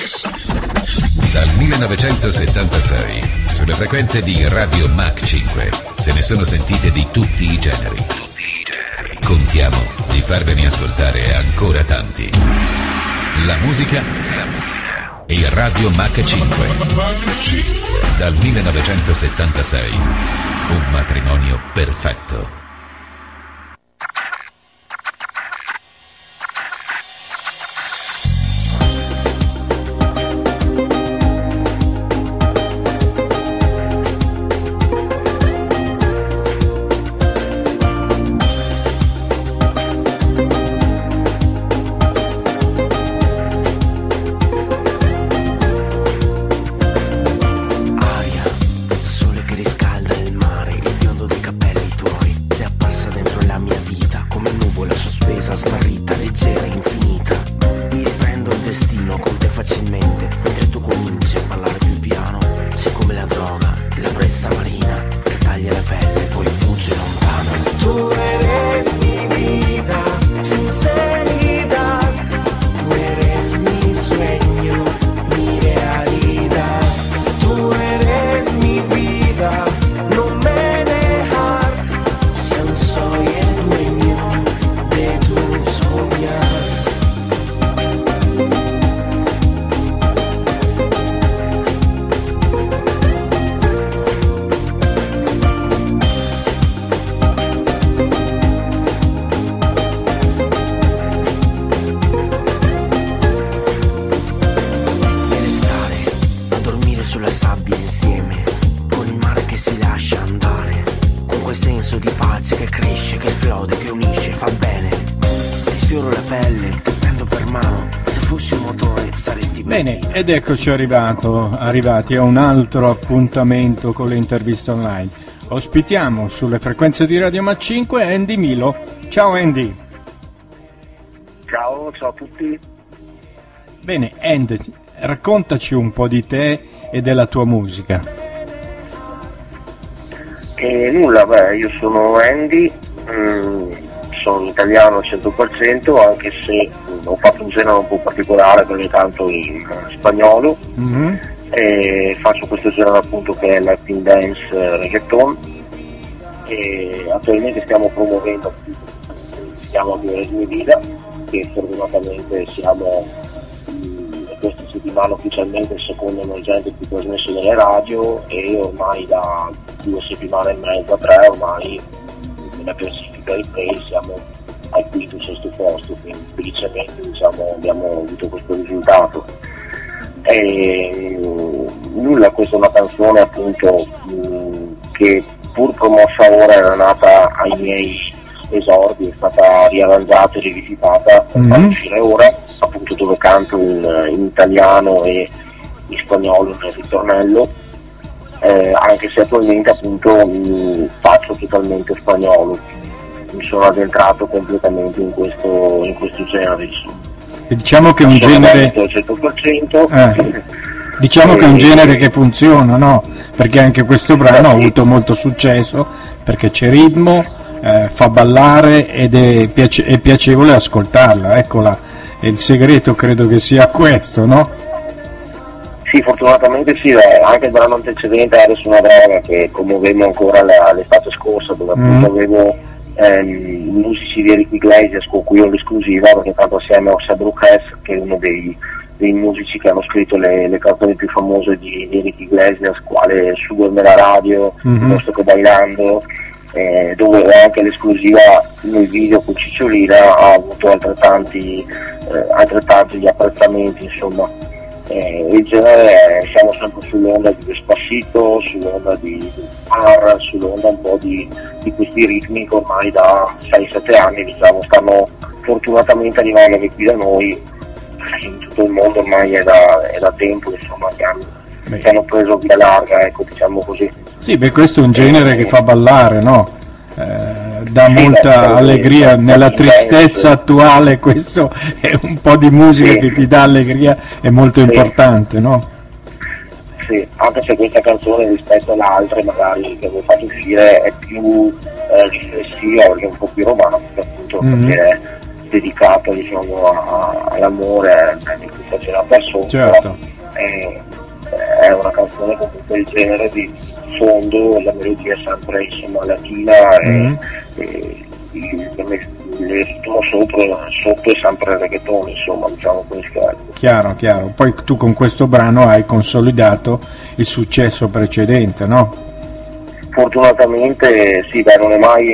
Dal 1976, sulle frequenze di Radio Mach 5, se ne sono sentite di tutti i generi. Contiamo di farvene ascoltare ancora tanti. La musica e Radio Mach 5. Dal 1976, un matrimonio perfetto. Ed eccoci arrivati a un altro appuntamento con le interviste online. Ospitiamo sulle frequenze di Radio Mach 5 Andy Milo. Ciao Andy. Ciao a tutti. Bene, Andy, raccontaci un po' di te e della tua musica. Io sono Andy, sono italiano al 100%, anche se ho fatto un genere un po' particolare perché canto in spagnolo, e faccio questo genere appunto che è Latin Dance Reggaeton, e attualmente stiamo promuovendo si chiama Due Eres Mi Vida, che fortunatamente siamo questa settimana ufficialmente il secondo emergente più trasmesso nelle radio, e ormai da 2 settimane e mezza, 3 ormai nella classifica di play siamo al quinto, sesto posto, quindi felicemente abbiamo avuto questo risultato. Questa è una canzone appunto che pur promossa ora era nata ai miei esordi, è stata riarrangiata e rivisitata per far uscire ora, appunto dove canto in italiano e in spagnolo nel ritornello, anche se attualmente appunto faccio totalmente spagnolo. Mi sono addentrato completamente in questo genere. E diciamo che è un genere al 100%. Diciamo che è un genere che funziona, no? Perché anche questo brano ha avuto molto successo, perché c'è ritmo, fa ballare ed è piacevole ascoltarla. Eccola, e il segreto credo che sia questo, no? Sì, fortunatamente sì, anche il brano antecedente era su una droga che commuovemmo ancora l'estate scorsa, dove appunto avevo i musici di Enrique Iglesias con cui ho l'esclusiva, perché tanto assieme a José Brujes, che è uno dei musici che hanno scritto le canzoni più famose di Enrique Iglesias, quale Súbeme la radio, Posto che bailando, dove ho anche l'esclusiva nel video con Cicciolina, ha avuto altrettanti gli apprezzamenti, insomma. Il genere siamo sempre sull'onda di Despacito, sull'onda di R, sull'onda un po' di questi ritmi che ormai da 6-7 anni stanno fortunatamente arrivando anche qui da noi, in tutto il mondo ormai è da tempo, insomma, che hanno preso via larga, ecco, diciamo così. Sì, questo è un genere che fa ballare, no? Dà molta allegria nella tristezza attuale. Questo è un po' di musica che ti dà allegria, è molto importante, no? Sì, anche se questa canzone rispetto alle altre magari che avevo fatto uscire è più riflessiva, perché è un po' più romantica, appunto, perché dedicata, diciamo, all'amore di cui c'è la persona. Certo. È una canzone con tutto il genere di fondo, la melodia è sempre, insomma, latina e il ritmo sotto è sempre reggaeton, insomma, diciamo così. Chiaro. Poi tu con questo brano hai consolidato il successo precedente, no? Fortunatamente sì, non è mai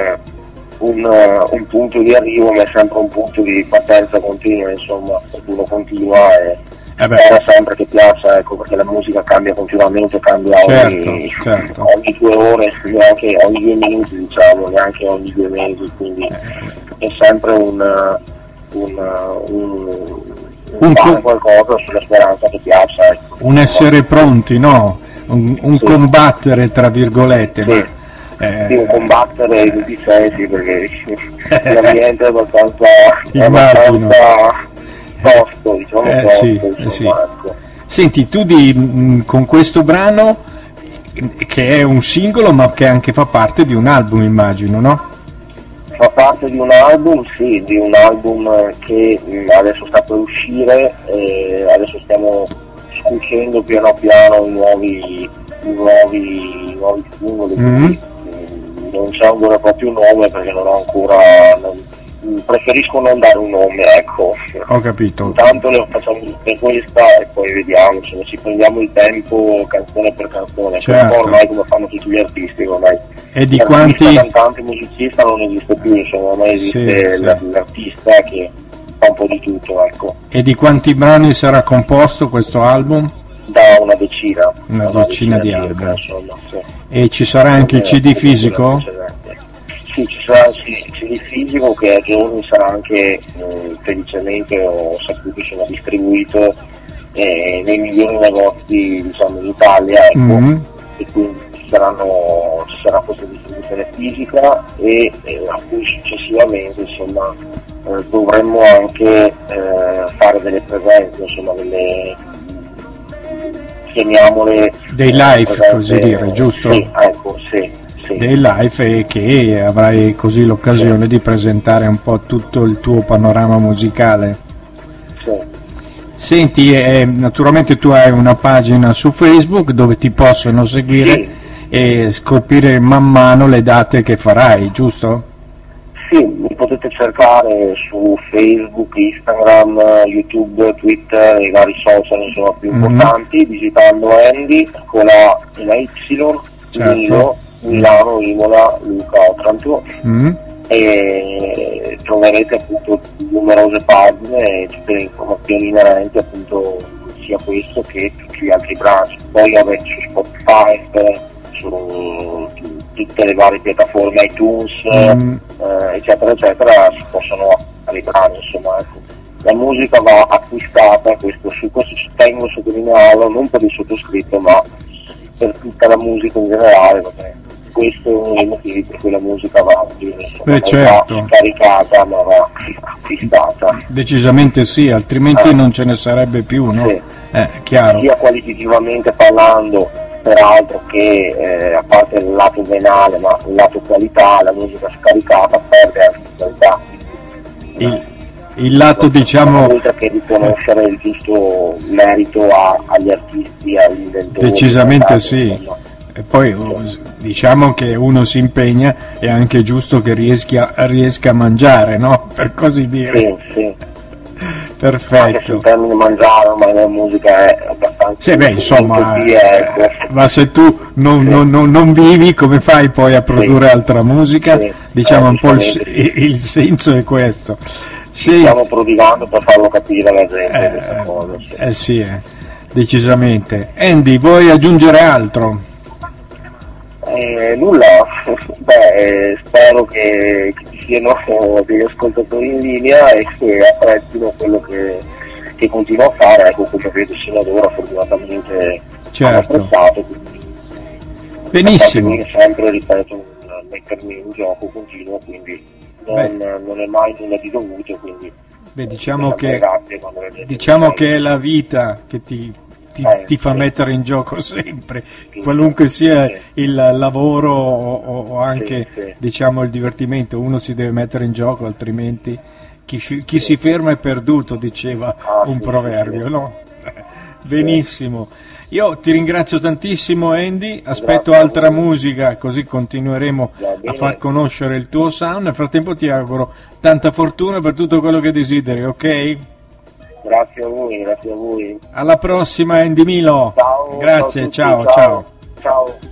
un punto di arrivo, ma è sempre un punto di partenza continua, insomma, uno continua e spera sempre che piaccia, ecco, perché la musica cambia continuamente, cambia certo. ogni 2 ore, neanche ogni 2 minuti, diciamo, neanche ogni 2 mesi, quindi è sempre fare qualcosa sulla speranza che piaccia, ecco. Un essere pronti, no? Un combattere, tra virgolette. Sì, un combattere in tutti i sensi, perché l'ambiente è abbastanza tosto, diciamo, sì. Ecco. Senti, tu con questo brano, che è un singolo ma che anche fa parte di un album, immagino, no? Fa parte di un album, sì, di un album che adesso sta per uscire, adesso stiamo scucendo piano piano i nuovi singoli, quindi non c'è ancora proprio un nome perché non ho ancora, preferisco non dare un nome, ecco. Ho capito. Intanto le facciamo tutte questa e poi vediamo, insomma, ci prendiamo il tempo canzone per canzone, certo. Ormai come fanno tutti gli artisti ormai. E di quanti cantante musicista non esiste più, insomma, ormai esiste l'artista che fa un po' di tutto, ecco. E di quanti brani sarà composto questo album? Da una decina di album. Insomma, sì. E ci sarà anche il CD fisico? Sì, ci sarà il CD fisico che a giorni sarà anche, felicemente ho saputo, sono distribuito nei migliori negozi, diciamo, in Italia, ecco. E quindi ci sarà questa distribuzione fisica e a cui successivamente, insomma, dovremmo anche fare delle presenze, insomma, chiamiamole dei live, così dire, giusto? Sì, ecco, sì. Dei live, e che avrai così l'occasione di presentare un po' tutto il tuo panorama musicale. Sì. Senti, naturalmente tu hai una pagina su Facebook dove ti possono seguire e scoprire man mano le date che farai, giusto? Sì, mi potete cercare su Facebook, Instagram, YouTube, Twitter, i vari social, insomma, più importanti, digitando Andy con la Y, certo. Milano, Imola, Luca, Otranto, e troverete appunto numerose pagine e tutte le informazioni inerenti appunto sia questo che tutti gli altri brani. Poi su Spotify, su tutte le varie piattaforme iTunes, eccetera eccetera, si possono fare i brani, insomma, ecco. La musica va acquistata, questo ci tengo a sottolinearlo, non per il sottoscritto ma per tutta la musica in generale, perché questo è uno dei motivi per cui la musica va, insomma, certo. Va scaricata ma va acquistata. Decisamente sì, altrimenti non ce ne sarebbe più, no? Sì. Chiaro. Sia qualitativamente parlando, peraltro, che a parte il lato venale, ma il lato qualità, la musica scaricata perde anche qualità. Il lato, diciamo, oltre che riconoscere il giusto merito agli artisti, agli inventori. Decisamente sì. E poi diciamo che uno si impegna, è anche giusto che riesca a mangiare, no? Per così dire. Sì. Perfetto. Anche sul termine mangiare, ma la musica è abbastanza. Sì, insomma, ecco. Ma se tu non vivi, come fai poi a produrre altra musica? Sì. Diciamo un po' il senso è questo. Stiamo prodigando per farlo capire alla gente questa cosa. Sì, decisamente. Andy, vuoi aggiungere altro? Nulla, spero che ci siano degli ascoltatori in linea e che apprezzino quello che continuo a fare, ecco, come vedo sino ad ora fortunatamente hanno apprezzato. Benissimo. Sempre, ripeto, mettermi in gioco continuo, quindi non è mai nulla di dovuto, quindi diciamo che è la vita che ti fa mettere in gioco sempre, qualunque sia il lavoro o anche diciamo il divertimento, uno si deve mettere in gioco, altrimenti chi si ferma è perduto, diceva un proverbio, no? Benissimo. Io ti ringrazio tantissimo, Andy, aspetto altra musica, così continueremo a far conoscere il tuo sound. Nel frattempo ti auguro tanta fortuna per tutto quello che desideri, ok? Grazie a voi, grazie a voi. Alla prossima, Andy Milo. Ciao, grazie, ciao. ciao. Ciao.